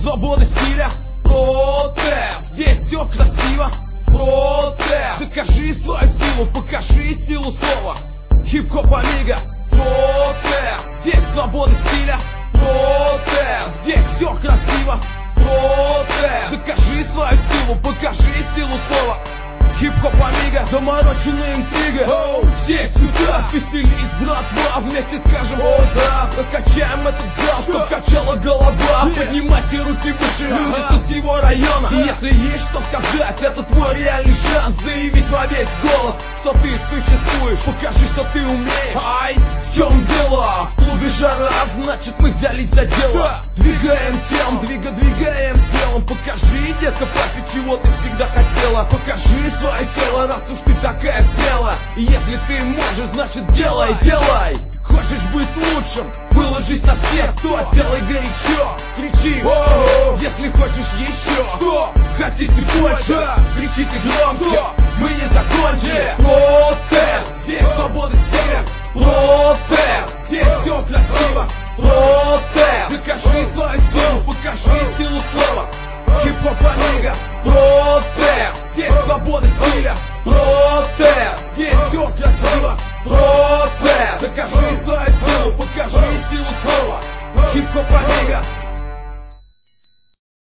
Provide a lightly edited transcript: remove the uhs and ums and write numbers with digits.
свободы стиля. Протест, здесь все красиво. Протест, докажи свою силу, покажи силу слова. Хип-хоп Амиго. Протест, здесь свобода стиля. Протест, здесь все красиво. Протест, докажи свою силу, покажи силу слова. Хип-хоп Амиго, замороченная интрига. Здесь сюда, веселись, братва, вместе скажем «О, да». Раскачаем этот зал, чтоб качала голова. Поднимайте руки выше, люди со всего района. И если есть что сказать, это твой реальный шанс заявить во весь голос, что ты существуешь. Покажи, что ты умеешь. Ай, в чем дело? В клубе жара, значит мы взялись за дело. Двигаем телом, двигаем телом. Покажи, детка, папе, чего ты всегда хотела. Покажи свое тело, раз уж ты такая смелая. И если ты можешь, значит делай. Хочешь быть лучшим, выложись на всех, то делай горячо. Кричи, если хочешь еще. Что? Хотите больше? Кричите громче, мы не закончили. Протест, здесь свобода стиля. Протест, здесь все красиво. Протест, докажи свою силу, покажи силу слова. Хип-хоп Амиго. Протест, здесь свобода стиля. Протест, здесь все красиво. Протест, докажи свою силу, покажи силу слова. Хип-хоп Амиго.